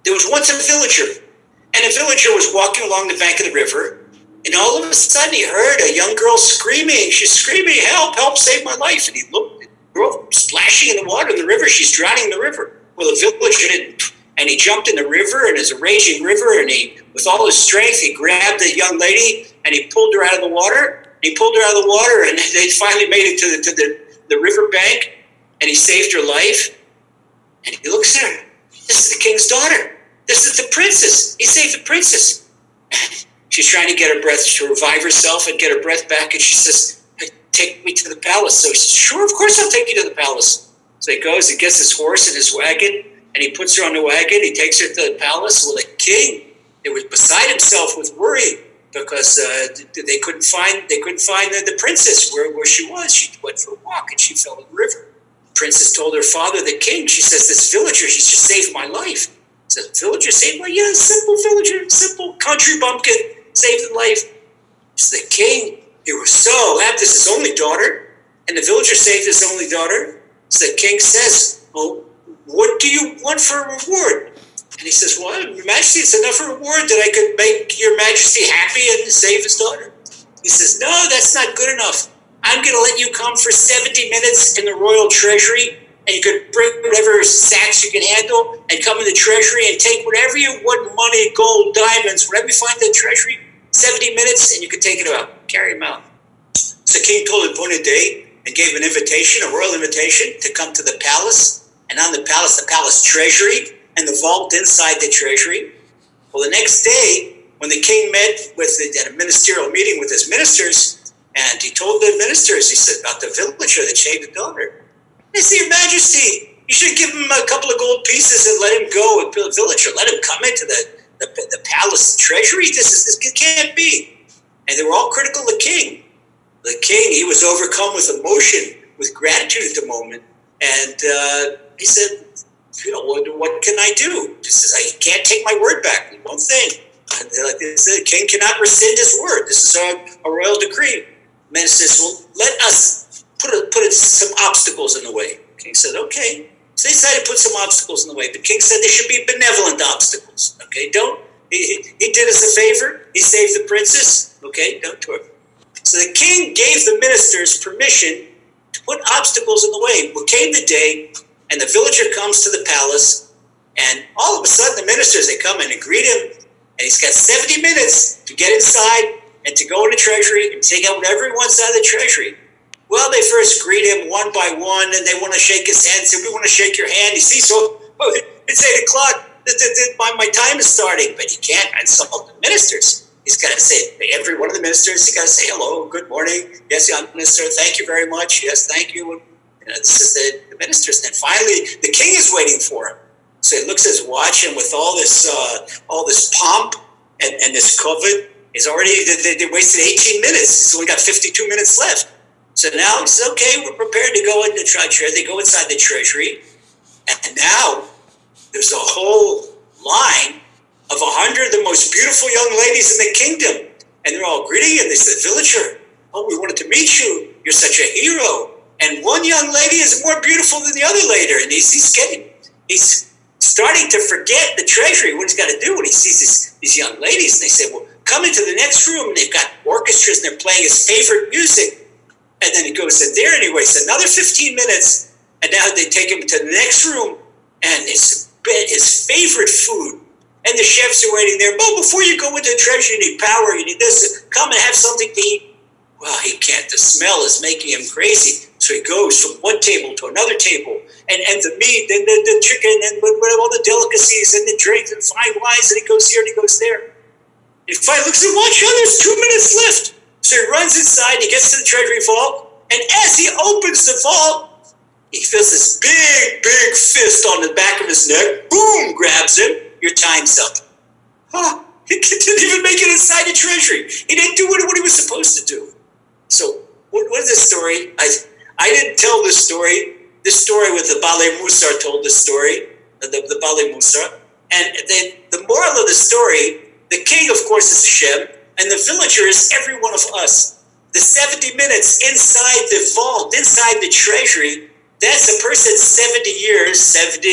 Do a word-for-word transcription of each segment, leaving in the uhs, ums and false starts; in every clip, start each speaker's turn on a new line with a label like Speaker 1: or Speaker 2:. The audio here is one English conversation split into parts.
Speaker 1: There was once a villager, and a villager was walking along the bank of the river, and all of a sudden he heard a young girl screaming. She's screaming, help, help, save my life. And he looked, the girl splashing in the water in the river. She's drowning in the river. Well, the villager didn't. And he jumped in the river, and it's a raging river, and he, with all his strength, he grabbed the young lady, and he pulled her out of the water. He pulled her out of the water, and they finally made it to the, to the, the river bank, and he saved her life. And he looks at her. This is the king's daughter. This is the princess. He saved the princess. And she's trying to get her breath, to revive herself and get her breath back, and she says, take me to the palace. So he says, sure, of course I'll take you to the palace. So he goes and gets his horse and his wagon, and he puts her on the wagon. He takes her to the palace. Well, the king, it was beside himself with worry because uh, they couldn't find they couldn't find the, the princess where, where she was. She went for a walk and she fell in the river. The princess told her father, the king, she says, this villager, he's just saved my life. He says, villager saved my life? Yeah, simple villager, simple country bumpkin, saved the life. So the king, he was so happy. This is his only daughter, and the villager saved his only daughter. So the king says, well, what do you want for a reward? And he says, well, Your Majesty, it's enough a reward that I could make Your Majesty happy and save his daughter. He says, no, that's not good enough. I'm going to let you come for seventy minutes in the royal treasury, and you could bring whatever sacks you can handle and come in the treasury and take whatever you want, money, gold, diamonds, whatever you find in the treasury, seventy minutes, and you could take it out, carry them out. So the king told him upon a day and gave an invitation, a royal invitation, to come to the palace. And on the palace, the palace treasury, and the vault inside the treasury. Well, the next day, when the king met with the, at a ministerial meeting with his ministers, and he told the ministers, he said, about the villager that shaved the daughter. They said, Your Majesty, you should give him a couple of gold pieces and let him go with the villager. Let him come into the, the, the palace treasury. This is this can't be. And they were all critical of the king. The king, he was overcome with emotion, with gratitude at the moment. And uh, he said, you know, what, what can I do? He says, I can't take my word back. One thing. And like they said, the king cannot rescind his word. This is a, a royal decree. The man says, well, let us put a, put a, some obstacles in the way. The king said, okay. So they decided to put some obstacles in the way. The king said they should be benevolent obstacles. Okay, don't. He, he did us a favor. He saved the princess. Okay, don't do it. So the king gave the ministers permission to put obstacles in the way. Well, came the day, and the villager comes to the palace, and all of a sudden the ministers, they come in and greet him, and he's got seventy minutes to get inside and to go in the treasury and take out whatever he wants out of the treasury. Well, they first greet him one by one, and they want to shake his hand, say, we want to shake your hand. You see, so oh, it's eight o'clock. My, my time is starting, but he can't insult the ministers. He's got to say, every one of the ministers, he's got to say, hello, good morning. Yes, I'm minister. Thank you very much. Yes, thank you. You know, this is the, the ministers. And then finally, the king is waiting for him. So he looks at his watch, and with all this uh, all this pomp and, and this covet, he's already, they, they wasted eighteen minutes. He's only got fifty-two minutes left. So now he says, okay, we're prepared to go into the treasury. They go inside the treasury, and now there's a whole line of a hundred of the most beautiful young ladies in the kingdom. And they're all greeting him. They said, villager, oh, we wanted to meet you. You're such a hero. And one young lady is more beautiful than the other lady. And he's, he's getting, he's starting to forget the treasury, what he's got to do when he sees this, these young ladies. And they say, well, come into the next room. And they've got orchestras, and they're playing his favorite music. And then he goes in there anyway. So another fifteen minutes. And now they take him to the next room. And it's his favorite food. And the chefs are waiting there. Well, before you go into the treasury, you need power, you need this. Come and have something to eat. Well, he can't. The smell is making him crazy. So he goes from one table to another table. And, and the meat, and the, the chicken, and all the delicacies, and the drinks, and fine wines. And he goes here, and he goes there. And he finally looks at the watch. Oh, there's two minutes left. So he runs inside. He gets to the treasury vault. And as he opens the vault, he feels this big, big fist on the back of his neck. Boom, grabs him. Your time's up. Huh? He didn't even make it inside the treasury. He didn't do what, what he was supposed to do. So, what, what is this story? I I didn't tell this story. This story with the Baalei Mussar told this story, the, the Baalei Mussar. And the, the moral of the story, the king, of course, is Hashem, and the villager is every one of us. The seventy minutes inside the vault, inside the treasury, that's a person's seventy years, seventy,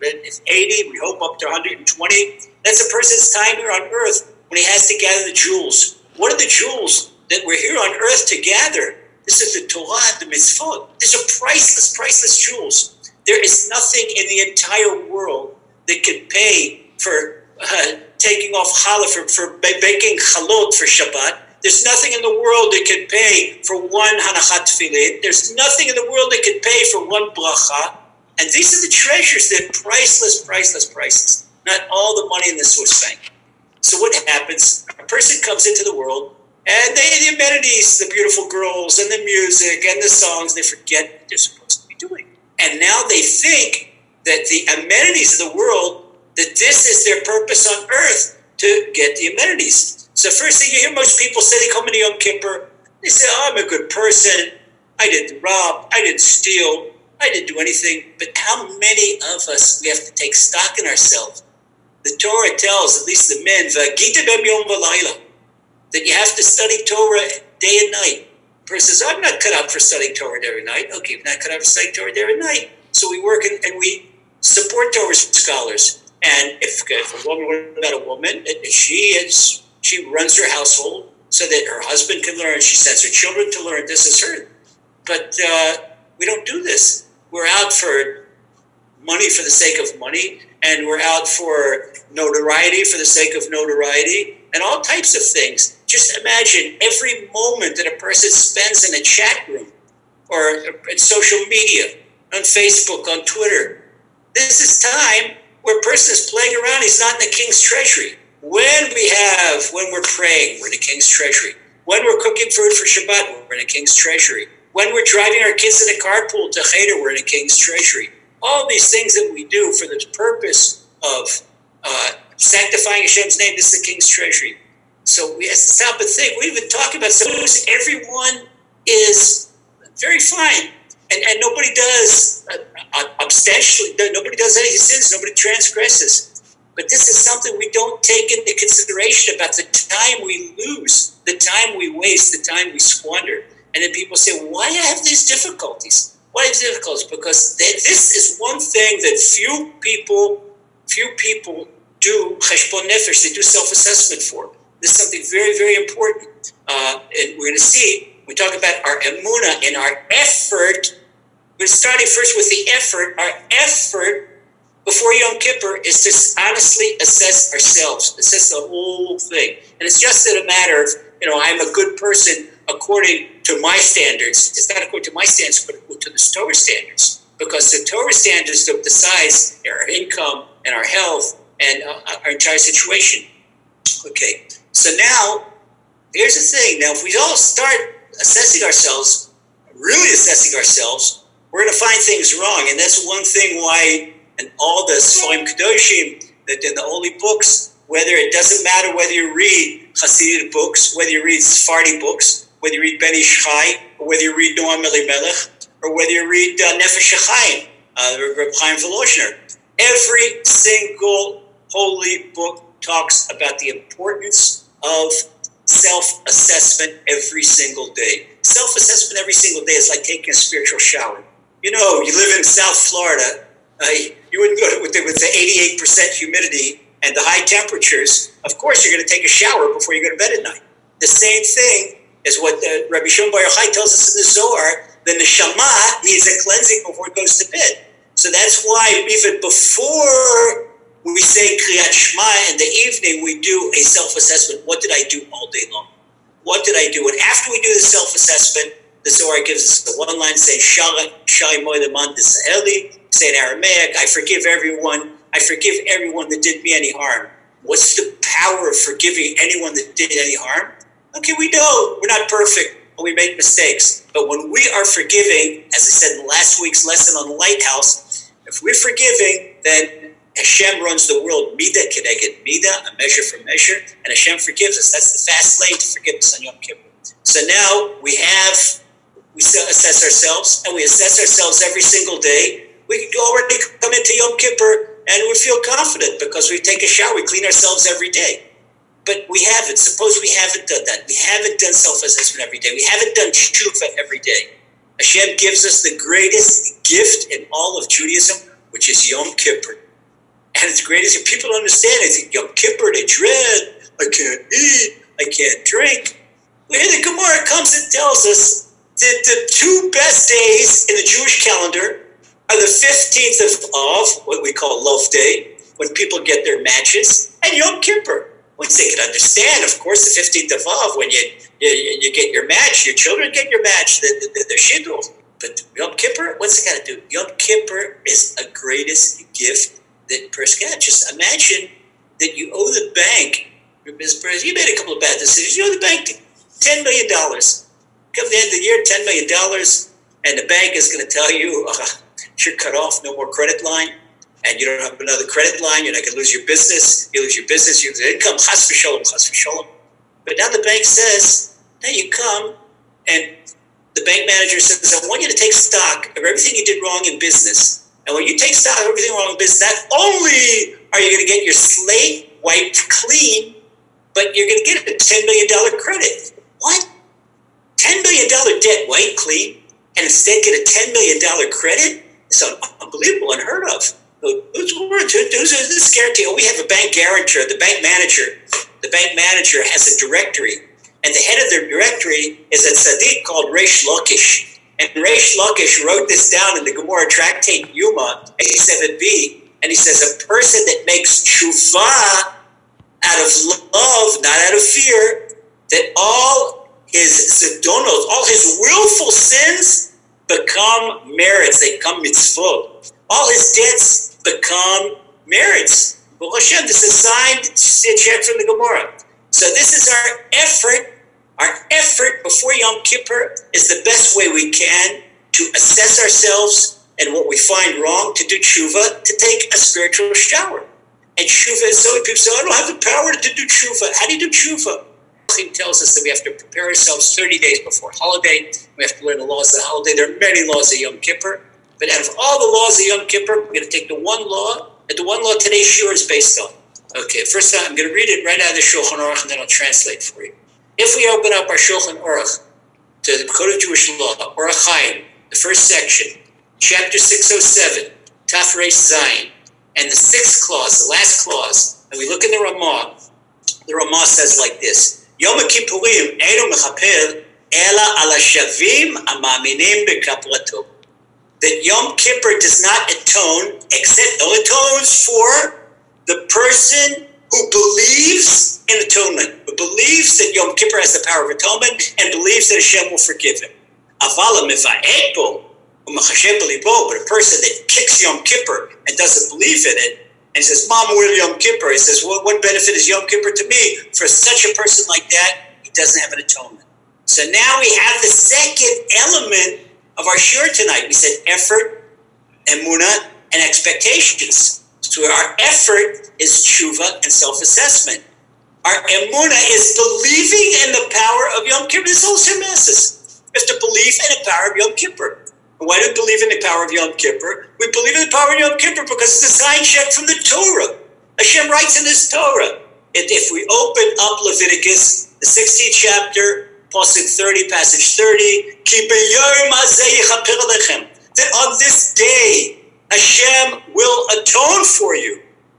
Speaker 1: If eighty, we hope up to one hundred twenty. That's a person's time here on earth when he has to gather the jewels. What are the jewels that we're here on earth to gather? This is the Torah, the mitzvot. These are priceless, priceless jewels. There is nothing in the entire world that can pay for uh, taking off challah, for, for baking chalot for Shabbat. There's nothing in the world that can pay for one hanachat tefillin. There's nothing in the world that can pay for one bracha. And these are the treasures that are priceless, priceless, priceless. Not all the money in the Swiss bank. So what happens? A person comes into the world, and they, the amenities, the beautiful girls, and the music, and the songs, they forget what they're supposed to be doing. And now they think that the amenities of the world, that this is their purpose on earth, to get the amenities. So first thing you hear most people say, they come into Yom Kippur, they say, oh, I'm a good person, I didn't rob, I didn't steal, I didn't do anything. But how many of us, we have to take stock in ourselves? The Torah tells, at least the men, V'agita bem yom v'layla, that you have to study Torah day and night. The person says, I'm not cut out for studying Torah day and night. Okay, we're not cut out for studying Torah day and night. So we work and, and we support Torah scholars. And if, if a woman, what about a woman? She is, she runs her household so that her husband can learn. She sends her children to learn. This is her. But uh, we don't do this. We're out for money for the sake of money, and we're out for notoriety for the sake of notoriety, and all types of things. Just imagine every moment that a person spends in a chat room or in social media, on Facebook, on Twitter. This is time where a person is playing around. He's not in the king's treasury. When we have, when we're praying, we're in the king's treasury. When we're cooking food for Shabbat, we're in the king's treasury. When we're driving our kids in a carpool to Cheder, we're in the king's treasury. All these things that we do for the purpose of uh, sanctifying Hashem's name, this is the king's treasury. So we have to stop and think. We've been talking about suppose everyone is very fine, and, and nobody does uh, uh, substantially, nobody does any sins, nobody transgresses. But this is something we don't take into consideration about the time we lose, the time we waste, the time we squander. And then people say, why do I have these difficulties? Why have difficulties? Because they, this is one thing that few people, few people do cheshbon nefesh, they do self-assessment for. This is something very, very important. Uh, and we're going to see, we talk about our emunah and our effort. We're starting first with the effort. Our effort before Yom Kippur is to honestly assess ourselves, assess the whole thing. And it's just a matter of, you know, I'm a good person according to my standards. It's not according to my standards, but to the Torah standards. Because the Torah standards decides our income and our health and uh, our entire situation. Okay, so now, here's the thing. Now, if we all start assessing ourselves, really assessing ourselves, we're going to find things wrong. And that's one thing why in all the Sforim Kedoshim, that in the holy books, whether it doesn't matter whether you read Hasidic books, whether you read Sephardi books, whether you read Ben Ish Chai, or whether you read Noam Elimelech, or whether you read uh, Nefesh HaChaim, uh, Reb Chaim Volozhiner, every single holy book talks about the importance of self-assessment every single day. Self-assessment every single day is like taking a spiritual shower. You know, you live in South Florida, uh, you wouldn't go to, with the, with the eighty-eight percent humidity and the high temperatures. Of course, you're going to take a shower before you go to bed at night. The same thing is what the Rabbi Shimon Bar Yochai tells us in the Zohar. The neshama needs a cleansing before it goes to bed. So that's why even before we say Kriyat Shema in the evening, we do a self-assessment. What did I do all day long? What did I do? And after we do the self-assessment, the Zohar gives us the one line saying, Shai Moed Leman D'Israeli, say in Aramaic, I forgive everyone. I forgive everyone that did me any harm. What's the power of forgiving anyone that did any harm? Okay, we know we're not perfect and we make mistakes. But when we are forgiving, as I said in last week's lesson on the Lighthouse, if we're forgiving, then Hashem runs the world, Midah Keneged Midah, a measure for measure, and Hashem forgives us. That's the fast lane to forgiveness on Yom Kippur. So now we have, we assess ourselves, and we assess ourselves every single day. We can already come into Yom Kippur, and we feel confident because we take a shower, we clean ourselves every day. But we haven't. Suppose we haven't done that. We haven't done self-assessment every day. We haven't done tshuva every day. Hashem gives us the greatest gift in all of Judaism, which is Yom Kippur. And it's great as people understand it. It's Yom Kippur, they dread, I can't eat, I can't drink. Well, here the Gemara comes and tells us that the two best days in the Jewish calendar are the fifteenth of Av, what we call Love Day, when people get their matches, and Yom Kippur, which they can understand, of course, the fifteenth of Av, when you you, you get your match, your children get your match, the, the, the shidduch. But Yom Kippur, what's it got to do? Yom Kippur is a greatest gift that person can. Just imagine that you owe the bank, you made a couple of bad decisions, you owe the bank ten million dollars. Come the end of the year, ten million dollars, and the bank is going to tell you, uh, you're cut off, no more credit line, and you don't have another credit line, you're not going to lose your business, you lose your business, you lose your income, chas v'sholom, chas v'sholom. But now the bank says, now you come, and the bank manager says, I want you to take stock of everything you did wrong in business. And when you take stock of everything wrong in business, not only are you going to get your slate wiped clean, but you're going to get a ten million dollars credit. What? ten million dollars debt wiped clean, and instead get a ten million dollars credit? It's unbelievable, unheard of. Who's, who's this guarantee? Oh, we have a bank guarantor, the bank manager. The bank manager has a directory, and the head of their directory is a tzaddik called Reish Lakish. And Reish Lakish wrote this down in the Gemara Tractate Yuma, eighty-seven b, and he says a person that makes tshuva out of love, not out of fear, that all his zidonos, all his willful sins become merits, they become mitzvot. All his debts become merits. Well, Hashem, this is signed, check from the Gemara. So this is our effort. Our effort before Yom Kippur is the best way we can to assess ourselves and what we find wrong, to do tshuva, to take a spiritual shower. And tshuva is so, people say, I don't have the power to do tshuva. How do you do tshuva? He tells us that we have to prepare ourselves thirty days before holiday. We have to learn the laws of the holiday. There are many laws of Yom Kippur. But out of all the laws of Yom Kippur, we're going to take the one law, and the one law today's shiur is based on. Okay, first time, I'm going to read it right out of the Shulchan Aruch, and then I'll translate for you. If we open up our Shulchan Aruch to the Code of Jewish Law, Orach Chaim, the first section, chapter six oh seven, Taf Reish Zayin, and the sixth clause, the last clause, and we look in the Ramah, the Ramah says like this, Yom Kippurim eino mechaper ela ala shavim amaminim bekaprato. That Yom Kippur does not atone, except it atones for the person who believes in atonement, who believes that Yom Kippur has the power of atonement and believes that Hashem will forgive him. Avala miva'ed bo u'machashem b'libo, but a person that kicks Yom Kippur and doesn't believe in it, and he says, Mom, where's Yom Kippur? He says, well, what benefit is Yom Kippur to me? For such a person like that, he doesn't have an atonement. So now we have the second element of our shiur tonight. We said effort, emunah, and expectations. So our effort is tshuva and self-assessment. Our emunah is believing in the power of Yom Kippur. This whole Masses. We have to believe in the power of Yom Kippur. And why do we believe in the power of Yom Kippur? We believe in the power of Yom Kippur because it's a sign check from the Torah. Hashem writes in his Torah. And if we open up Leviticus, the sixteenth chapter, Pasuk thirty, passage thirty, Ki b'yom hazeh yichaper alechem, that on this day Hashem will atone for you,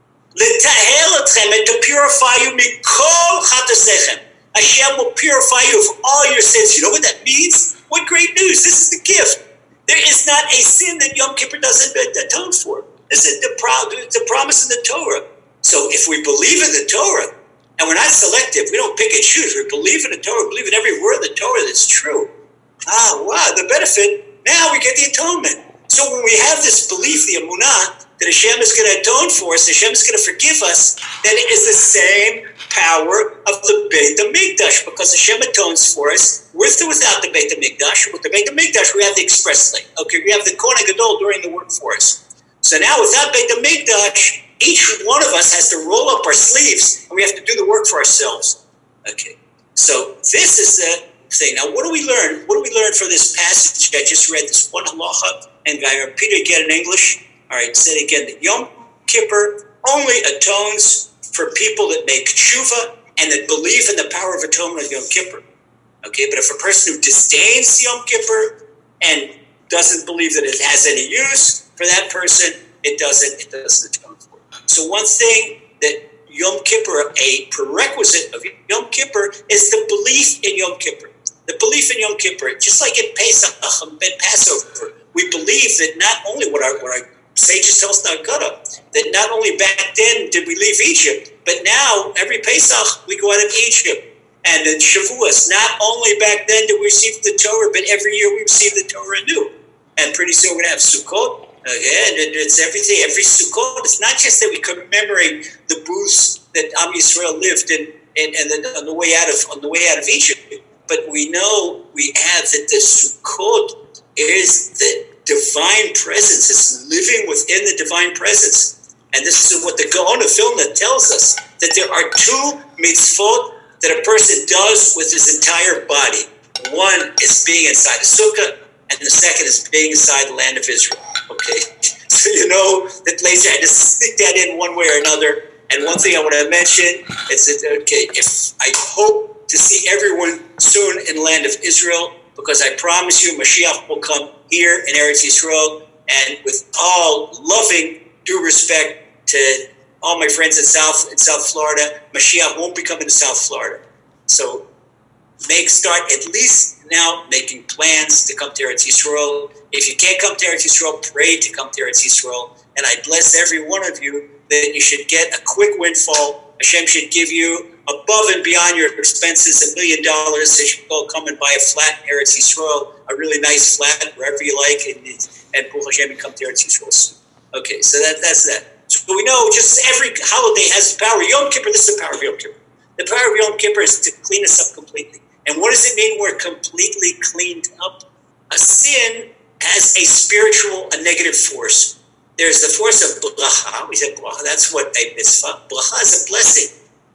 Speaker 1: l'taher etchem, and to purify you mikol chatasechem. Hashem will purify you of all your sins. You know what that means? What great news! This is the gift. There is not a sin that Yom Kippur doesn't atone for. This is the, pro- the promise in the Torah. So if we believe in the Torah, and we're not selective, we don't pick and choose, we believe in the Torah, we believe in every word of the Torah that's true. Ah, wow, the benefit, now we get the atonement. So when we have this belief, the emunah, that Hashem is going to atone for us, Hashem is going to forgive us, then it is the same power of the Beit HaMikdash, because Hashem atones for us with or without the Beit HaMikdash. With the Beit HaMikdash, we have the express lane. Okay, we have the Kohen Gadol doing the work for us. So now without Beit HaMikdash, each one of us has to roll up our sleeves, and we have to do the work for ourselves. Okay, so this is the thing. Now, what do we learn? What do we learn from this passage? I just read this one halacha, and I repeat it again in English. All right, say it again. That Yom Kippur only atones for people that make tshuva and that believe in the power of atonement of Yom Kippur. Okay, but if a person who disdains Yom Kippur and doesn't believe that it has any use for that person, it doesn't. It doesn't atone for it. So one thing that Yom Kippur, a prerequisite of Yom Kippur, is the belief in Yom Kippur. The belief in Yom Kippur, just like in Pesach and Passover, we believe that not only what our, what our sages tell us in Haggadah, that not only back then did we leave Egypt, but now every Pesach we go out of Egypt. And in Shavuos, not only back then did we receive the Torah, but every year we receive the Torah anew. And pretty soon we're going to have Sukkot. Again, it's everything, every Sukkot. It's not just that we commemorate the booths that Am Yisrael lived in, in, in the, on the way out of on the way out of Egypt, but we know we have that the Sukkot is the divine presence. It's living within the divine presence, and this is what the Gaon of Vilna tells us, that there are two mitzvot that a person does with his entire body. One is being inside a sukkah, and the second is being inside the land of Israel. Okay, so you know that later I just stick that in one way or another. And one thing I want to mention is that, okay, if I hope to see everyone soon in the land of Israel, because I promise you Mashiach will come here in Eretz Yisrael, and with all loving due respect to all my friends in South in South Florida, Mashiach won't be coming to South Florida. So make start at least now making plans to come to Eretz Yisrael. If you can't come to Eretz Yisrael, pray to come to Eretz Yisrael. And I bless every one of you that you should get a quick windfall. Hashem should give you above and beyond your expenses a million dollars. So you should go come and buy a flat in Eretz Yisrael, a really nice flat wherever you like, and and Baruch Hashem and come to Eretz Yisrael soon. Okay, so that that's that. So we know just every holiday has the power. Yom Kippur, this is the power of Yom Kippur. The power of Yom Kippur is to clean us up completely. And what does it mean we're completely cleaned up? A sin has a spiritual, a negative force. There's the force of bracha. We said bracha, that's what a mitzvah. Bracha is a blessing.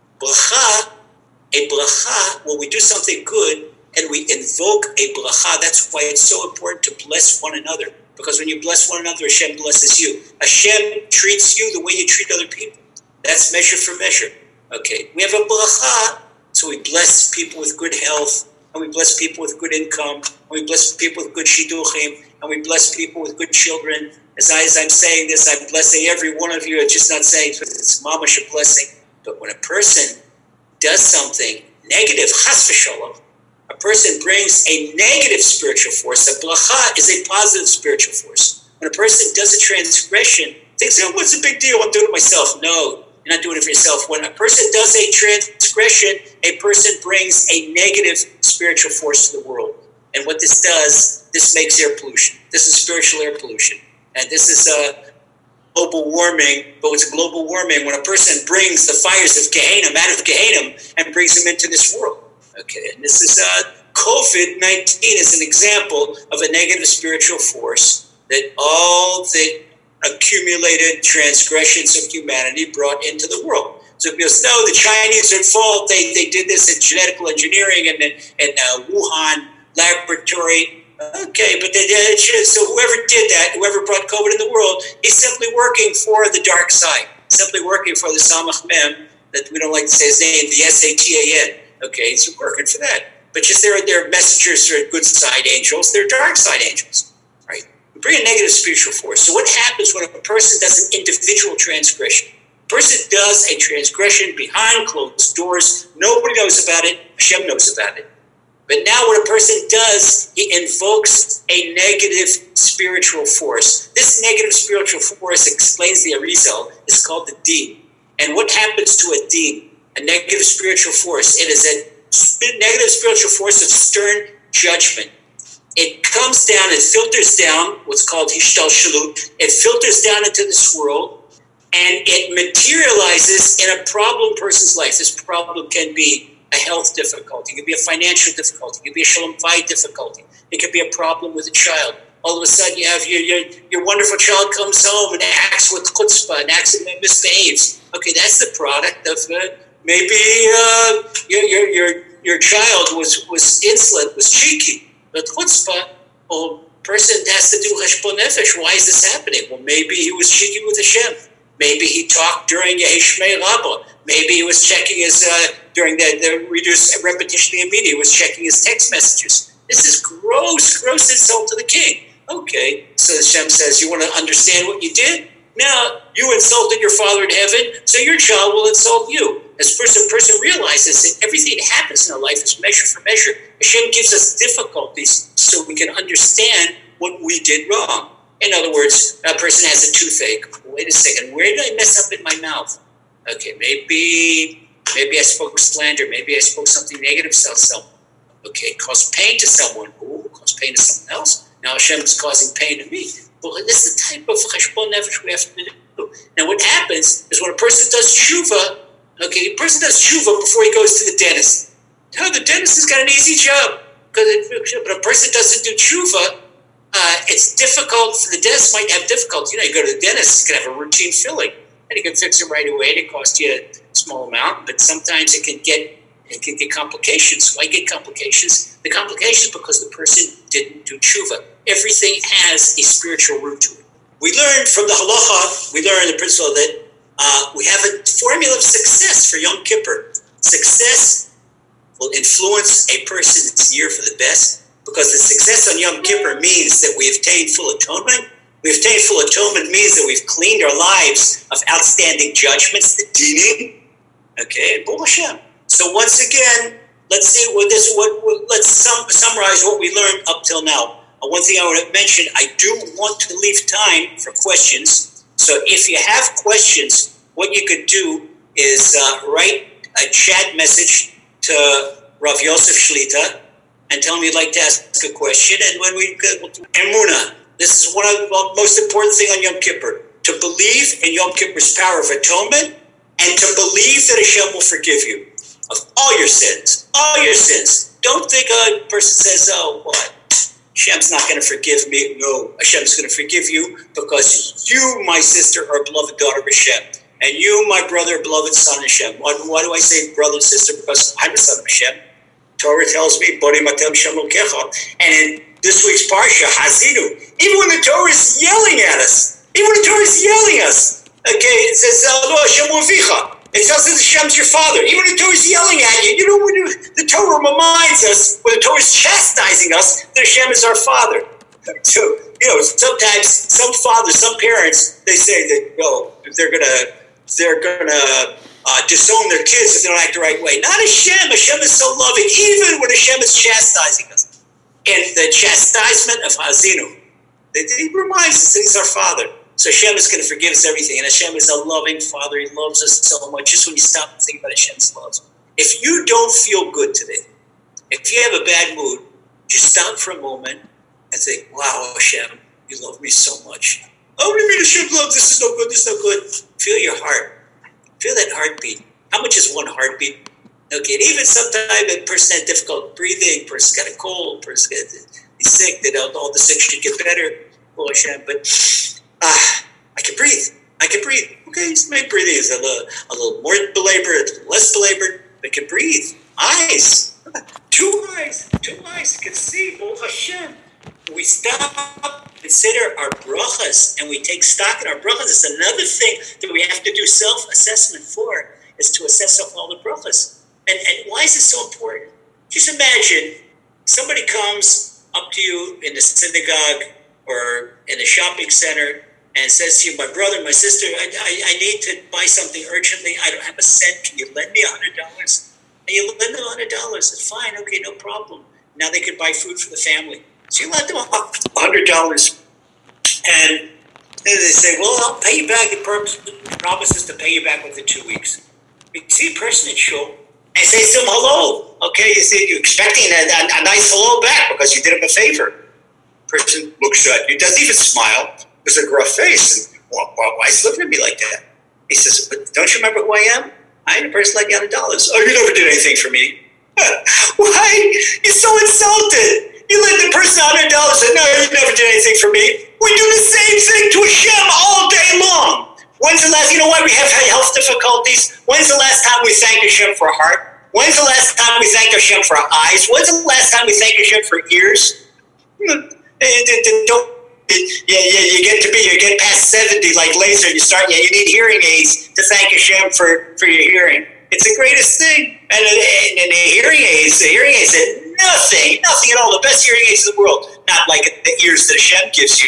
Speaker 1: Bracha, a bracha, when we do something good and we invoke a bracha, that's why it's so important to bless one another. Because when you bless one another, Hashem blesses you. Hashem treats you the way you treat other people. That's measure for measure. Okay, we have a bracha, so we bless people with good health, and we bless people with good income, and we bless people with good shidduchim, and we bless people with good children. As, I, as I'm saying this, I'm blessing every one of you. I'm just not saying it's mamash a blessing. But when a person does something negative, chas v'sholom, a person brings a negative spiritual force. A bracha is a positive spiritual force. When a person does a transgression, thinks, oh, what's the big deal? I'm doing it myself. No, you're not doing it for yourself. When a person does a transgression, a person brings a negative spiritual force to the world. And what this does, this makes air pollution. This is spiritual air pollution. And this is uh, global warming, but it's global warming when a person brings the fires of Gehenna out of Gehenna and brings them into this world. Okay, and this is uh, COVID nineteen is an example of a negative spiritual force that all the accumulated transgressions of humanity brought into the world. So people say, no, the Chinese are at fault. They they did this in genetic engineering and in, in uh, Wuhan laboratory. Okay, but they did. So whoever did that, whoever brought COVID in the world, he's simply working for the dark side, simply working for the Samach Mem, that we don't like to say his name, the S A T A N. Okay, he's working for that. But just they're, they're messengers, they're good side angels, they're dark side angels, right? We bring a negative spiritual force. So what happens when a person does an individual transgression? A person does a transgression behind closed doors. Nobody knows about it. Hashem knows about it. But now what a person does, he invokes a negative spiritual force. This negative spiritual force explains the Arizal. It's called the Deen. And what happens to a Deen? A negative spiritual force. It is a negative spiritual force of stern judgment. It comes down, it filters down, what's called Hishtalshalut. It filters down into this world, and it materializes in a problem person's life. This problem can be a health difficulty. It could be a financial difficulty. It could be a shalom bayit difficulty. It could be a problem with a child. All of a sudden, you have your your, your wonderful child comes home and acts with chutzpah and acts and misbehaves. Okay, that's the product of uh, maybe uh, your, your your your child was was insolent, was cheeky. But chutzpah, well, person has to do cheshbon nefesh. Why is this happening? Well, maybe he was cheeky with Hashem. Maybe he talked during Yehishmei Rabbah. Maybe he was checking his, uh, during the, the reduced repetition of the media, he was checking his text messages. This is gross, gross insult to the king. Okay, so Hashem says, you want to understand what you did? Now you insulted your Father in heaven, so your child will insult you. As person person realizes that everything that happens in our life is measure for measure, Hashem gives us difficulties so we can understand what we did wrong. In other words, a person has a toothache. Wait a second, where did I mess up in my mouth? Okay, maybe maybe I spoke slander, maybe I spoke something negative to someone. Okay, it caused pain to someone. Ooh, it caused pain to someone else. Now Hashem is causing pain to me. Well, this is the type of cheshbon nefesh we have to do. Now what happens is when a person does tshuva, okay, a person does tshuva before he goes to the dentist. Now the dentist has got an easy job, because but a person doesn't do tshuva, uh, it's difficult. The dentist might have difficulty. You know, you go to the dentist, you can have a routine filling, and you can fix it right away. It costs you a small amount, but sometimes it can get it can get complications. Why get complications? The complications because the person didn't do tshuva. Everything has a spiritual root to it. We learned from the halacha, we learned the principle that uh, we have a formula of success for Yom Kippur. Success will influence a person's year for the best, because the success on Yom Kippur means that we have attained full atonement. We have attained full atonement means that we've cleaned our lives of outstanding judgments, the dinim. Okay, Baruch Hashem. So once again, let's see what this. What, what let's sum, summarize what we learned up till now. Uh, one thing I want to mention: I do want to leave time for questions. So if you have questions, what you could do is uh, write a chat message to Rav Yosef Shlita and tell him you'd like to ask a question. And when we we'll do Emunah, this is one of the most important thing on Yom Kippur: to believe in Yom Kippur's power of atonement, and to believe that Hashem will forgive you of all your sins, all your sins. Don't think a person says, oh, what? Hashem's not going to forgive me. No, Hashem's going to forgive you because you, my sister, are a beloved daughter of Hashem. And you, my brother, beloved son of Hashem. Why, why do I say brother and sister? Because I'm a son of Hashem. Torah tells me, Bori Matem Shem Lokecha. And in this week's Parsha, Hazinu, even when the Torah is yelling at us, even when the Torah is yelling at us, okay, it says, Lo Hashem Uvicha. It tells us Hashem's your father. Even when the Torah is yelling at you, you know, when you, the Torah reminds us, when the Torah is chastising us, that Hashem is our father. So, you know, sometimes some fathers, some parents, they say that, you know, they're going to they're gonna uh, disown their kids if they don't act the right way. Not Hashem. Hashem is so loving, even when Hashem is chastising us. And the chastisement of Hazinu, he reminds us that he's our father. So Hashem is going to forgive us everything. And Hashem is a loving Father. He loves us so much. Just when you stop and think about Hashem's love. If you don't feel good today, if you have a bad mood, just stop for a moment and think, wow, Hashem, you love me so much. Oh, what do you mean Hashem love? This is no good. This is no good. Feel your heart. Feel that heartbeat. How much is one heartbeat? Okay, and even sometimes a person has difficult breathing, person's got a cold, person is sick, they don't, all the sick should get better. Oh, Hashem, but Ah, I can breathe. I can breathe. Okay, so my breathing is a little, a little more belabored, a little less belabored. I can breathe. Eyes. Two eyes. Two eyes. I can see. Oh, Hashem. We stop, consider our brachas, and we take stock in our brachas. It's another thing that we have to do self-assessment for, is to assess all the brachas. And, and why is it so important? Just imagine somebody comes up to you in the synagogue or in the shopping center and says to you, my brother, my sister, I, I, I need to buy something urgently. I don't have a cent. Can you lend me one hundred dollars? And you lend them one hundred dollars. It's fine. Okay, no problem. Now they can buy food for the family. So you lend them one hundred dollars. And then they say, well, I'll pay you back. The purpose promises to pay you back within two weeks. You see a person in shul and say to him, hello. Okay, you see, you're expecting a, a, a nice hello back because you did him a favor. Person looks at you, doesn't even smile, with a gruff face. And, why, why is he looking at me like that? He says, but don't you remember who I am? I am a person like you one hundred dollars. Oh, you never did anything for me. Why? You're so insulted. You lent the person one hundred dollars and no, you never did anything for me. We do the same thing to Hashem all day long. When's the last, you know why we have had health difficulties? When's the last time we thanked Hashem for a heart? When's the last time we thanked Hashem for our eyes? When's the last time we thanked Hashem for ears? Don't, yeah, yeah, you get to be, you get past seventy like laser, you start, yeah, you need hearing aids to thank Hashem for, for your hearing. It's the greatest thing. And, and, and the hearing aids, the hearing aids are nothing, nothing at all. The best hearing aids in the world. Not like the ears that Hashem gives you.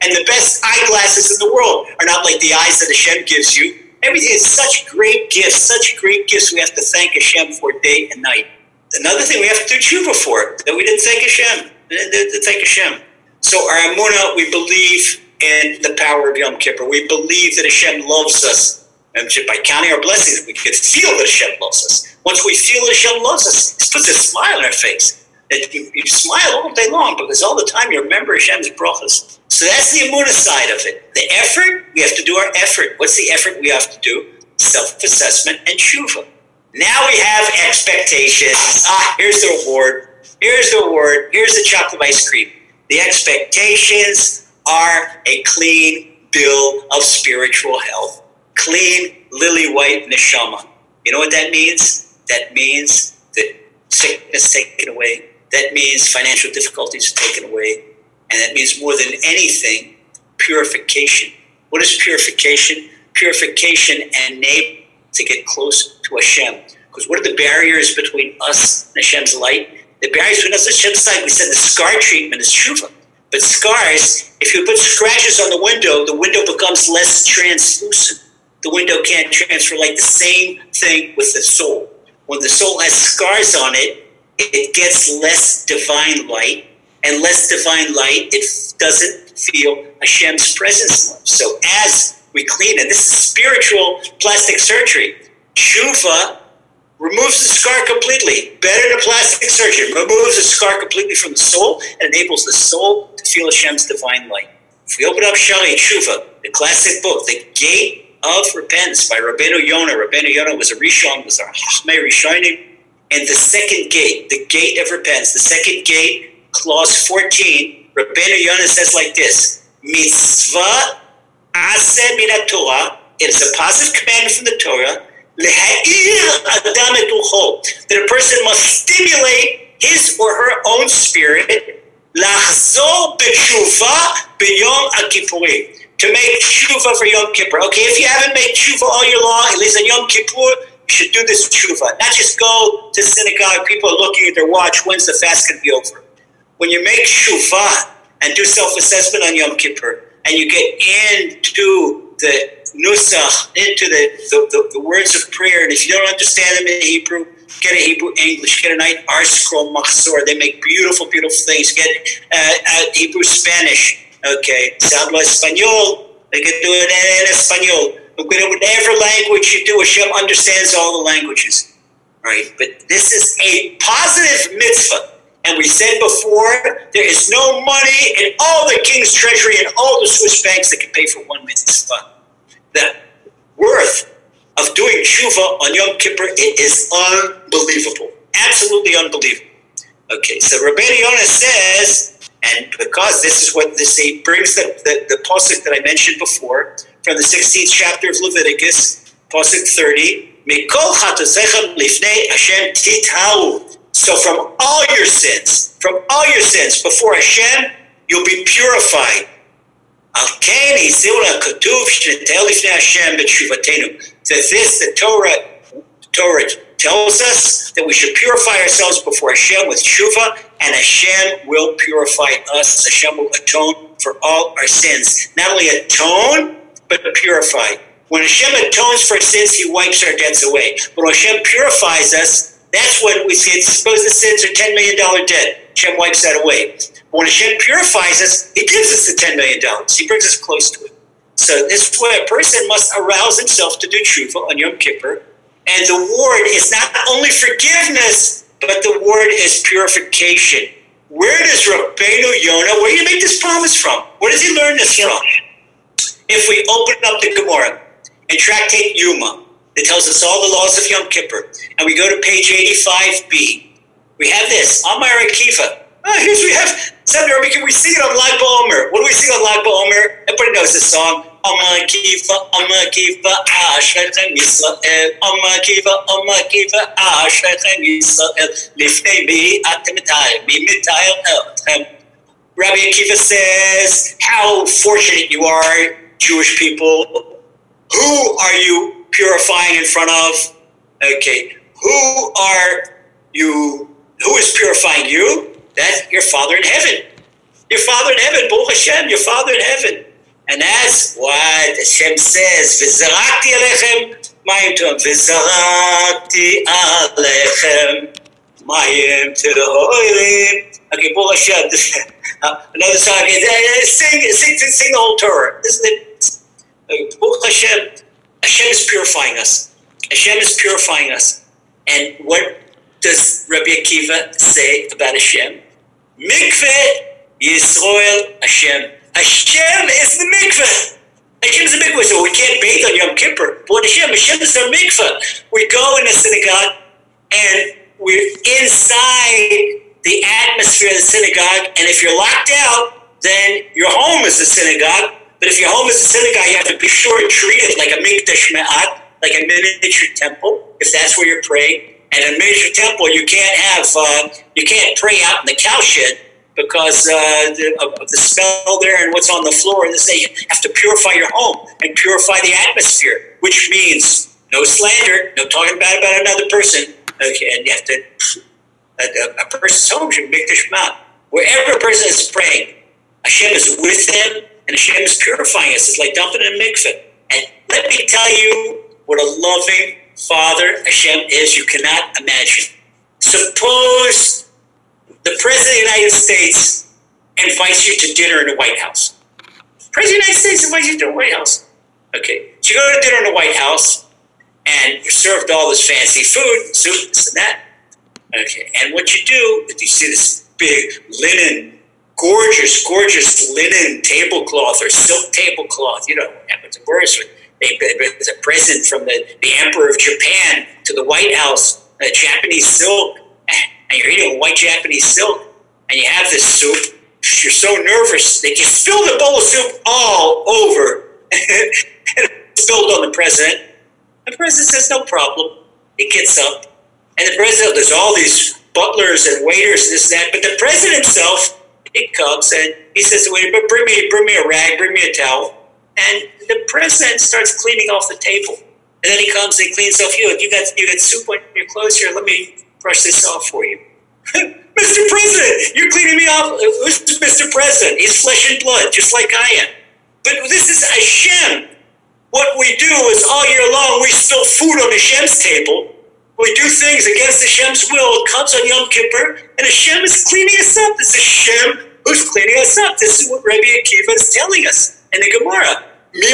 Speaker 1: And the best eyeglasses in the world are not like the eyes that Hashem gives you. Everything is such great gifts, such great gifts we have to thank Hashem for day and night. Another thing we have to do tshuva for, that we didn't thank Hashem. We didn't thank Hashem. So our emunah, we believe in the power of Yom Kippur. We believe that Hashem loves us. And by counting our blessings, we can feel that Hashem loves us. Once we feel that Hashem loves us, it puts a smile on our face. That you, you smile all day long because all the time you remember Hashem's brachas. So that's the emunah side of it. The effort, we have to do our effort. What's the effort we have to do? Self-assessment and tshuva. Now we have expectations. Ah, here's the reward. Here's the reward. Here's the chocolate ice cream. The expectations are a clean bill of spiritual health. Clean, lily white neshama. You know what that means? That means that sickness taken away. That means financial difficulties taken away. And that means more than anything, purification. What is purification? Purification enables to get close to Hashem. Because what are the barriers between us and Hashem's light? The barriers between us and Hashem's light, we said the scar treatment is tshuva. But scars, if you put scratches on the window, the window becomes less translucent. The window can't transfer like the same thing with the soul. When the soul has scars on it, it gets less divine light, and less divine light, it doesn't feel Hashem's presence. So as we clean it, this is spiritual plastic surgery. Tshuva removes the scar completely. Better than plastic surgery. Removes the scar completely from the soul and enables the soul to feel Hashem's divine light. If we open up Shari Tshuva, the classic book, The Gate of Repentance by Rabbeinu Yonah. Rabbeinu Yonah was a Rishon, was a Chachmei Rishonim. And the second gate, the gate of repentance, the second gate, clause fourteen, Rabbeinu Yonah says like this, Mitzvah aseh min Torah, it is a positive commandment from the Torah, leha'ir adam et rucho, that a person must stimulate his or her own spirit, lachzor b'tshuva b'yom HaKippurim, to make tshuva for Yom Kippur. Okay, if you haven't made tshuva all year long, at least on Yom Kippur, you should do this tshuva. Not just go to synagogue, people are looking at their watch, when's the fast going to be over? When you make tshuva and do self-assessment on Yom Kippur, and you get into the nusach, into the, the, the, the words of prayer, and if you don't understand them in Hebrew, get a Hebrew English, get an Art Scroll Machzor. They make beautiful, beautiful things. Get uh, uh, Hebrew Spanish. Okay, se habla español. They can do it in español. Whatever language you do, Hashem understands all the languages, right? But this is a positive mitzvah. And we said before, there is no money in all the king's treasury and all the Swiss banks that can pay for one mitzvah. The worth of doing tshuva on Yom Kippur, it is unbelievable. Absolutely unbelievable. Okay, so Rabbeinu Yonah says, and because this is what this he brings the, the, the pasuk that I mentioned before, from the sixteenth chapter of Leviticus, pasuk thirty, Mikol chatosecha lifnei Hashem titau. So from all your sins, from all your sins before Hashem, you'll be purified. Al ken hiziu la'katuv shnitei lifnei Hashem b'tshuvatenu. That this, the Torah, the Torah tells us that we should purify ourselves before Hashem with tshuva, and Hashem will purify us. Hashem will atone for all our sins. Not only atone, but purify. When Hashem atones for sins, He wipes our debts away. But when Hashem purifies us, that's when we say, suppose the sins are ten million dollars debt. Hashem wipes that away. But when Hashem purifies us, He gives us the ten million dollars. He brings us close to it. So this is why a person must arouse himself to do tshuva on Yom Kippur. And the word is not only forgiveness, but the word is purification. Where does Rabbeinu Yonah, where do you make this promise from? Where does he learn this from? If we open up the Gemara and tractate Yuma, that tells us all the laws of Yom Kippur, and we go to page eighty-five b, we have this, Amar Akiva. Oh, here's we have, we sing it on Lag BaOmer. What do we sing on Lag BaOmer? Everybody knows this song. Amar Akiva, Amar Akiva, Ashrechem Yisrael. Amar Akiva, Amar Akiva, Ashrechem Yisrael. Lifnei mi atem mitayel, mi mitayel elchem. Rabbi Akiva says, how fortunate you are, Jewish people. Who are you purifying in front of? Okay, who are you, who is purifying you? That's your Father in heaven. Your Father in heaven, Baruch Hashem, your Father in heaven. And that's what Hashem says. V'zarakti alechem mayim to'am. V'zarakti alechem mayim te'orim. Okay, Baruch Hashem. Another song is sing, sing, sing the whole Torah, isn't it? Baruch Hashem. Hashem is purifying us. Hashem is purifying us. And what does Rabbi Akiva say about Hashem? Mikveh Yisrael Hashem. Hashem is the mikveh. Hashem is the mikveh, so we can't bathe on Yom Kippur. But Hashem, Hashem is our mikveh. We go in the synagogue and we're inside the atmosphere of the synagogue, and if you're locked out, then your home is the synagogue. But if your home is the synagogue, you have to be sure to treat it like a mikdash me'at, like a miniature temple, if that's where you're praying. And in a miniature temple, you can't have, uh, you can't pray out in the cowshed because uh, the, of, of the smell there and what's on the floor. And they you have to purify your home and purify the atmosphere, which means no slander, no talking bad about another person. Okay, and you have to, a, a person's home should be mikdash me'at. Wherever a person is praying, Hashem is with them, and Hashem is purifying us. It's like dumping in a mikveh. And let me tell you what a loving Father Hashem is you cannot imagine. Suppose the President of the United States invites you to dinner in the White House. The President of the United States invites you to the White House. Okay, so you go to dinner in the White House, and you're served all this fancy food, soup, this and that. Okay, and what you do is you see this big linen, gorgeous, gorgeous linen tablecloth or silk tablecloth. You know, happens in Boris. It's a present from the, the Emperor of Japan to the White House, uh, Japanese silk. And you're eating white Japanese silk, and you have this soup. You're so nervous that you spill the bowl of soup all over. And it's spilled on the president. The president says, no problem. He gets up. And the president, there's all these butlers and waiters and this and that. But the president himself, he comes and he says, wait, but bring me, bring me a rag, bring me a towel. And the president starts cleaning off the table. And then he comes and cleans off you. You got you got soup on your clothes here. Let me brush this off for you. Mister President, you're cleaning me off. Who's Mister President? He's flesh and blood, just like I am. But this is Hashem. What we do is all year long, we spill food on Hashem's table. We do things against Hashem's will. It comes on Yom Kippur, and Hashem is cleaning us up. This is Hashem who's cleaning us up. This is what Rabbi Akiva is telling us in the Gemara.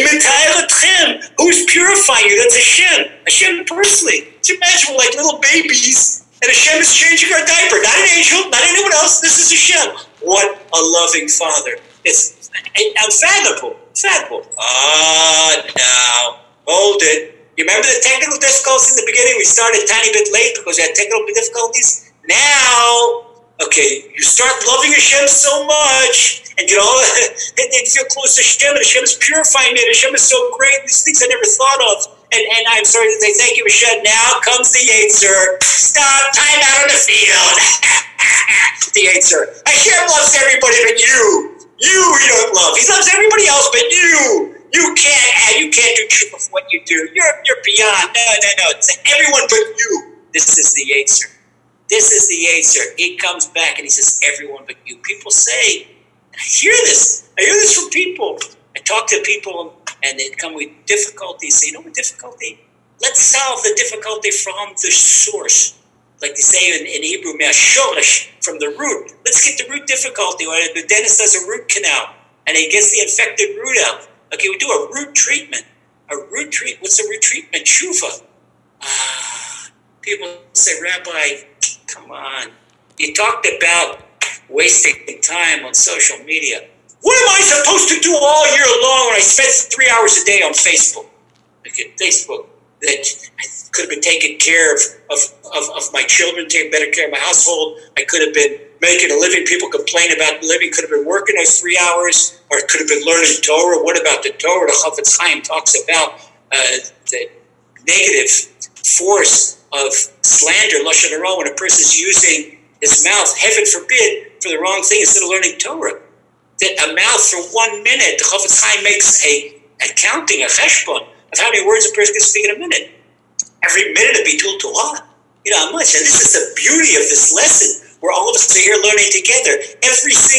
Speaker 1: Who's purifying you? That's Hashem. Hashem personally. Just imagine we're like little babies, and Hashem is changing our diaper. Not an angel, not anyone else. This is Hashem. What a loving Father. It's unfathomable. Unfathomable. Ah, now, hold it. You remember the technical difficulties in the beginning? We started a tiny bit late because we had technical difficulties. Now, okay, you start loving Hashem so much, and you know, and you feel close to Hashem, and Hashem is purifying me, and Hashem is so great, these things I never thought of. And, and I'm sorry to say thank you, Hashem. Now comes the Yetzer. Stop, time out on the field. The Yetzer. Hashem loves everybody but you. You, he don't love. He loves everybody else but you. You can't, you can't do truth of what you do. You're, you're beyond. No, no, no. It's everyone but you. This is the Yetzer. This is the Yetzer. He comes back and he says, everyone but you. People say, I hear this. I hear this from people. I talk to people and they come with difficulties. Say, you know what difficulty? Let's solve the difficulty from the source. Like they say in, in Hebrew, me'ashorish, from the root. Let's get the root difficulty. Or the dentist does a root canal and he gets the infected root out. Okay, we do a root treatment. A root treatment. What's a root treatment? Tshuva. Ah, people say, Rabbi, come on. You talked about wasting time on social media. What am I supposed to do all year long when I spend three hours a day on Facebook? Okay, Facebook. That I could have been taking care of, of, of, of my children, taking better care of my household. I could have been making a living. People complain about living. Could have been working those three hours, or could have been learning Torah. What about the Torah? The Chafetz Chaim talks about uh, the negative force of slander, lashon hara, when a person is using his mouth, heaven forbid, for the wrong thing instead of learning Torah. That a mouth for one minute, the Chafetz Chaim makes a, a counting, a cheshbon, of how many words a person can speak in a minute. Every minute of Bitul Torah. You know how much. And this is the beauty of this lesson. Where all of us are here learning together. Every single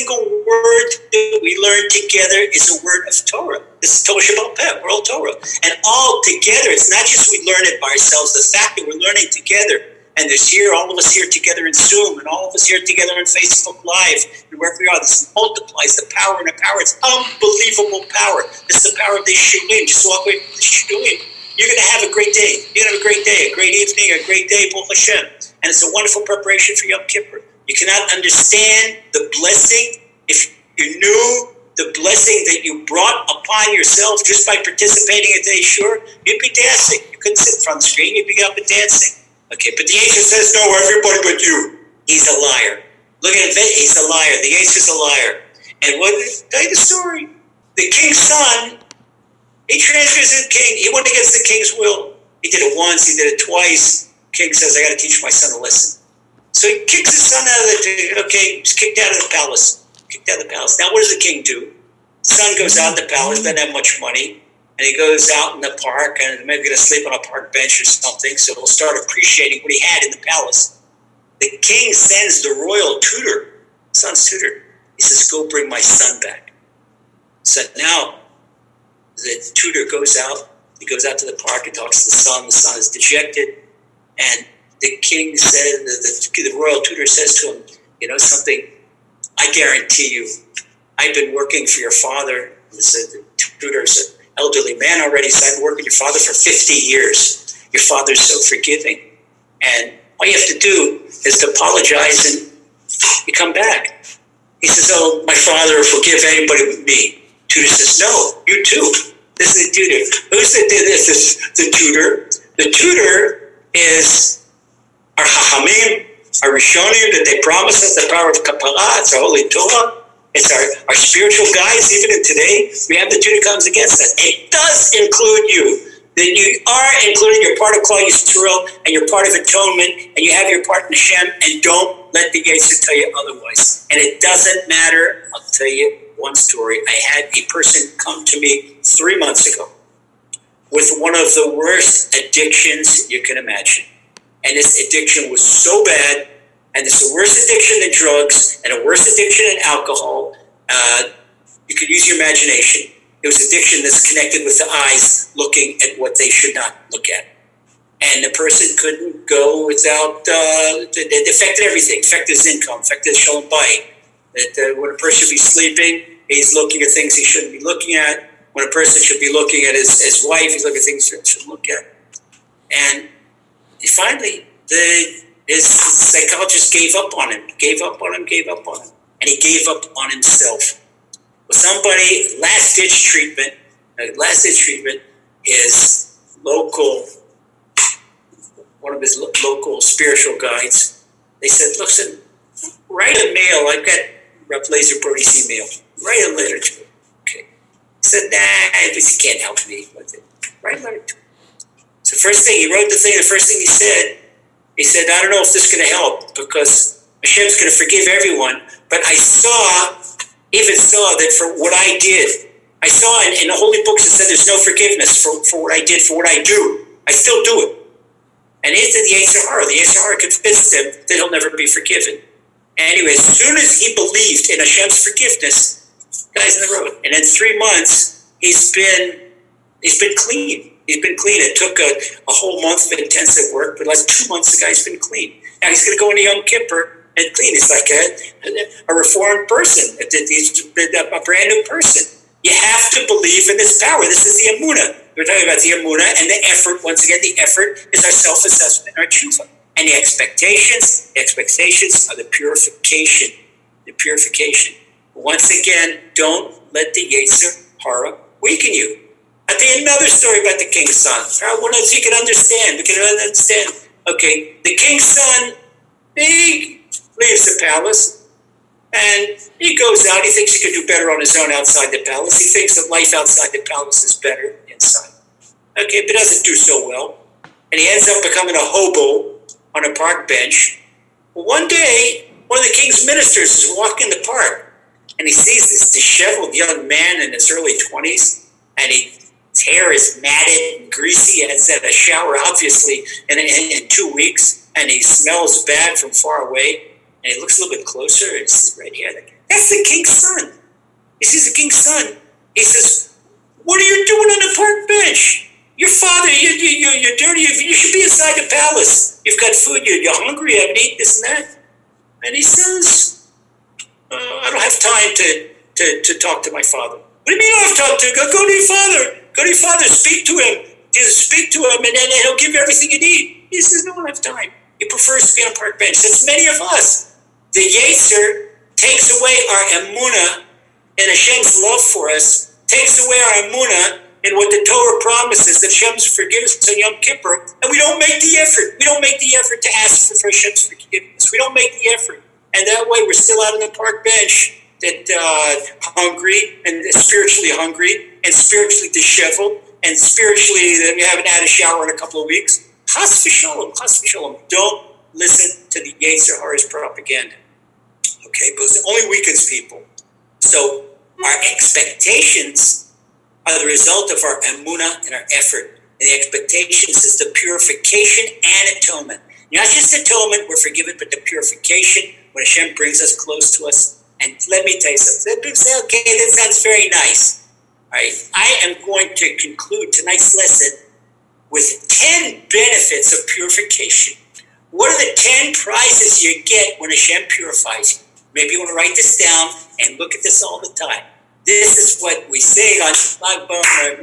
Speaker 1: word that we learn together is a word of Torah. This is Torah Sheba'al Peh, Oral Torah. And all together, it's not just we learn it by ourselves, the fact that we're learning together, and there's here, all of us here together in Zoom, and all of us here together on Facebook Live, and wherever we are, this multiplies the power and the power. It's unbelievable power. This is the power of the Shulim. Just walk away from the Shulim. You're going to have a great day. You're going to have a great day, a great evening, a great day, Baruch Hashem. And it's a wonderful preparation for Yom Kippur. You cannot understand the blessing if you knew the blessing that you brought upon yourself just by participating at the Ashur. You'd be dancing. You couldn't sit in front of the screen. You'd be up and dancing. Okay, but the Yetzer says, no, everybody but you. He's a liar. Look at him. He's a liar. The Yetzer's a liar. And what did I tell you the story? The king's son, he transgressed the king. He went against the king's will. He did it once. He did it twice. King says, I got to teach my son a lesson. So he kicks his son out of the, okay, he's kicked out of the palace. Kicked out of the palace. Now what does the king do? Son goes out of the palace, doesn't have much money. And he goes out in the park and maybe going to sleep on a park bench or something. So he'll start appreciating what he had in the palace. The king sends the royal tutor, son's tutor. He says, go bring my son back. So now the tutor goes out. He goes out to the park. He talks to the son. The son is dejected. And the king said, the, the, the royal tutor says to him, you know something, I guarantee you, I've been working for your father. The, the tutor said, elderly man already said, I've been working with your father for fifty years. Your father's so forgiving. And all you have to do is to apologize and you come back. He says, oh, my father will forgive anybody but me. Tutor says, no, you too. This is the tutor. Who's the, this is the tutor? The tutor is our Chachamim, our Rishonim, that they promise us the power of Kapara. It's our holy Torah. It's our, our spiritual guides. Even in today, we have the tutor comes against us. It does include you. That you are included, you're part of Klal Yisrael, and you're part of atonement, and you have your part in Hashem, and don't let the Yetzer tell you otherwise. And it doesn't matter. I'll tell you one story. I had a person come to me three months ago with one of the worst addictions you can imagine. And this addiction was so bad, and it's a worse addiction than drugs, and a worse addiction than alcohol. Uh, you could use your imagination. It was addiction that's connected with the eyes looking at what they should not look at. And the person couldn't go without, uh, it affected everything. It affected his income, affected his shalom bayit. That uh, when a person should be sleeping, he's looking at things he shouldn't be looking at. When a person should be looking at his, his wife, he's looking at things he shouldn't look at. And finally, the his psychologist gave up on him, gave up on him, gave up on him. And he gave up on himself. Well, somebody, last-ditch treatment, uh, last-ditch treatment, his local, one of his lo- local spiritual guides, they said, listen, write a mail. I've got Rav Laser Brody's email. Write a letter to him. Okay. He said, nah, he can't help me with it. Write a letter to him. So first thing, he wrote the thing, the first thing he said, he said, I don't know if this is going to help because Hashem's going to forgive everyone, but I saw, even saw that for what I did, I saw in, in the holy books it said there's no forgiveness for, for what I did, for what I do. I still do it. And he said the Yetzer Hara, the Yetzer Hara convinced him that he'll never be forgiven. Anyway, as soon as he believed in Hashem's forgiveness, guys in the road, and in three months, he's been he's been clean. He's been clean. It took a, a whole month of intensive work, but like two months, the guy's been clean. Now he's going to go into Yom Kippur and clean. He's like a, a reformed person. He's a brand new person. You have to believe in this power. This is the Emunah. We're talking about the Emunah and the effort. Once again, the effort is our self-assessment, our tshuva. And the expectations, the expectations are the purification. The purification. Once again, don't let the Yetzer Hara weaken you. I'll tell you another story about the king's son. I want to, so you can understand. We can understand. Okay, the king's son, he leaves the palace, and he goes out. He thinks he can do better on his own outside the palace. He thinks that life outside the palace is better inside. Okay, but doesn't do so well. And he ends up becoming a hobo on a park bench. Well, one day, one of the king's ministers is walking the park, and he sees this disheveled young man in his early twenties, and he his hair is matted and greasy. He has had a shower, obviously, in, in, in two weeks. And he smells bad from far away. And he looks a little bit closer. And he says, right here, That's the king's son. He sees the king's son. He says, what are you doing on the park bench? Your father, you, you, you're dirty. You should be inside the palace. You've got food. You're, you're hungry. You haven't eaten this and that. And he says, uh, I don't have time to, to, to talk to my father. What do you mean you don't have time to? Go, go to your father. Go to your father. Speak to him. Just speak to him, and then he'll give you everything you need. He says, no, I don't have time. He prefers to be on a park bench. That's many of us. The Yetzer takes away our emunah and Hashem's love for us, takes away our emunah in what the Torah promises, that Hashem's forgiveness on Yom Kippur, and we don't make the effort. We don't make the effort to ask for Hashem's forgiveness. We don't make the effort. And that way we're still out on the park bench, that uh, hungry and spiritually hungry and spiritually disheveled and spiritually that we haven't had a shower in a couple of weeks. Chas v'sholom, chas v'sholom. Don't listen to the Yetzer Hara's propaganda. Okay, because it only weakens people. So our expectations are the result of our emunah and our effort. And the expectations is the purification and atonement. Not just atonement, we're forgiven, but the purification when Hashem brings us close to us. And let me tell you something. People say, okay, that sounds very nice. All right, I am going to conclude tonight's lesson with ten benefits of purification. What are the ten prizes you get when Hashem purifies you? Maybe you want to write this down and look at this all the time. This is what we sing on Lag BaOmer.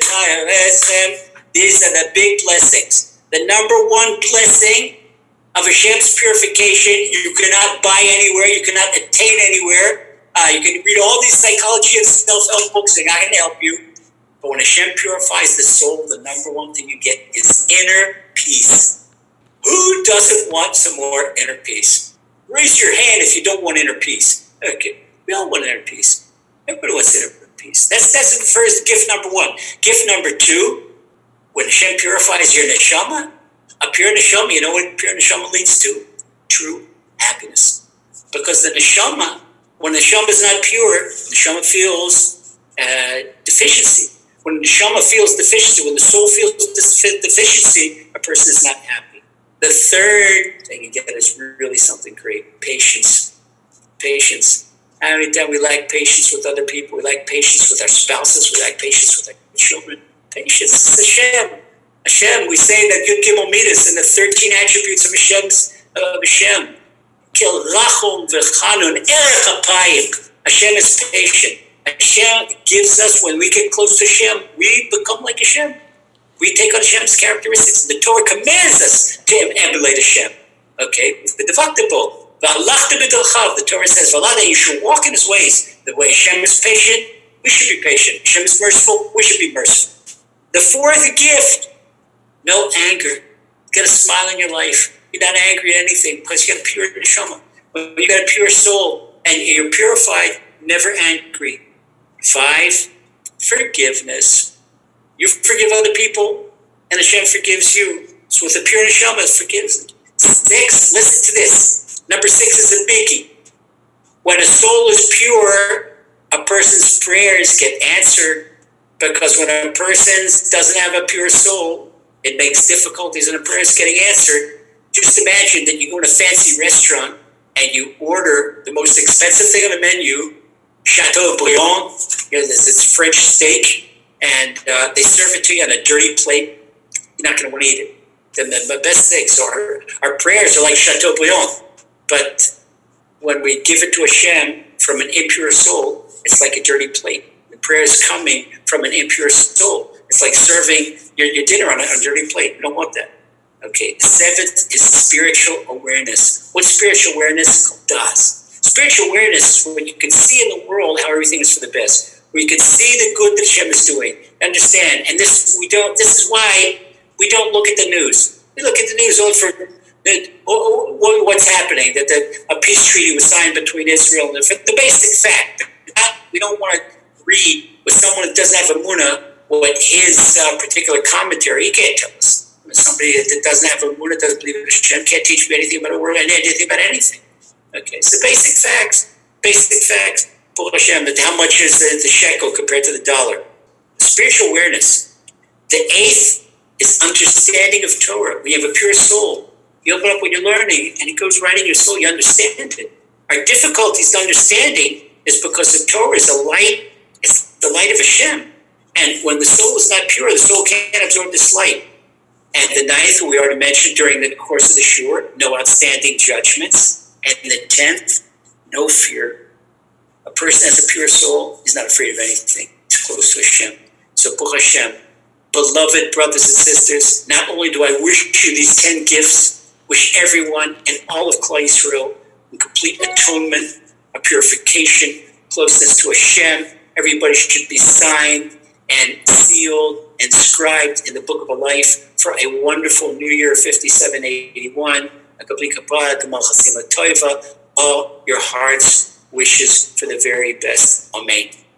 Speaker 1: These are the big blessings. The number one blessing of Hashem's purification, you cannot buy anywhere, you cannot attain anywhere. Uh, you can read all these psychology and self-help books, they're not going to help you. But when Hashem purifies the soul, the number one thing you get is inner peace. Who doesn't want some more inner peace? Raise your hand if you don't want inner peace. Okay, we all want inner peace. Everybody wants inner peace. That's that's the first gift number one. Gift number two, when Hashem purifies your neshama, a pure neshama, you know what pure neshama leads to? True happiness. Because the neshama, when the neshama is not pure, the neshama feels uh, deficiency. When the neshama feels deficiency, when the soul feels deficiency, a person is not happy. The third thing you get is really something great. Patience. Patience. How many times we lack patience with other people? We lack patience with our spouses. We lack patience with our children. Patience. It's Hashem. Hashem, we say that Yud Gimel Midas and the thirteen attributes of Hashem's uh, Hashem. Kel Rachum v'Chanun Erech Apayim. Hashem is patient. Hashem gives us, when we get close to Hashem, we become like Hashem. We take on Hashem's characteristics. The Torah commands us to emulate Hashem. Okay? The deductible. The Torah says, you should walk in His ways. The way Hashem is patient, we should be patient. Hashem is merciful, we should be merciful. The fourth gift, no anger. Get a smile in your life. You're not angry at anything because you got a pure neshama. When you got a pure soul and you're purified, never angry. Five, forgiveness. You forgive other people, and Hashem forgives you. So with a pure neshama, it forgives them. Six, listen to this. Number six is a biggie. When a soul is pure, a person's prayers get answered, because when a person doesn't have a pure soul, it makes difficulties in the prayers getting answered. Just imagine that you go to a fancy restaurant and you order the most expensive thing on the menu, Chateaubriand, you know, this, this French steak, and uh, they serve it to you on a dirty plate. You're not going to want to eat it. The, the best thing, so our, our prayers are like Chateaubriand, but when we give it to Hashem from an impure soul, it's like a dirty plate. The prayer is coming from an impure soul. It's like serving your, your dinner on a, on a dirty plate. We don't want that. Okay, seventh is spiritual awareness. What's spiritual awareness? Das. Spiritual awareness is when you can see in the world how everything is for the best. Where you can see the good that Hashem is doing. Understand? And this we don't. This is why we don't look at the news. We look at the news only for the, what's happening. That the, a peace treaty was signed between Israel and the, the basic fact. We don't want to read with someone that doesn't have emunah what his uh, particular commentary. He can't tell us. Somebody that doesn't have emunah, doesn't believe in Hashem, can't teach me anything about a word, anything about anything. Okay, so basic facts, basic facts. Hashem, how much is the, the shekel compared to the dollar? Spiritual awareness. The eighth is understanding of Torah. When you have a pure soul, you open up what you're learning, and it goes right in your soul. You understand it. Our difficulties in understanding is because the Torah is a light, it's the light of Hashem. And when the soul is not pure, the soul can't absorb this light. And the ninth, we already mentioned during the course of the shur, no outstanding judgments. And the tenth, no fear. A person has a pure soul is not afraid of anything. It's close to Hashem. So, Baruch Hashem, beloved brothers and sisters, not only do I wish you these ten gifts, wish everyone and all of Klal Yisrael in complete atonement, a purification, closeness to Hashem. Everybody should be signed and sealed and scribed in the book of a life for a wonderful New Year fifty-seven eighty-one. A complete Kabbalah, Gamal Chasima Toiva, all your heart's wishes for the very best. Amen.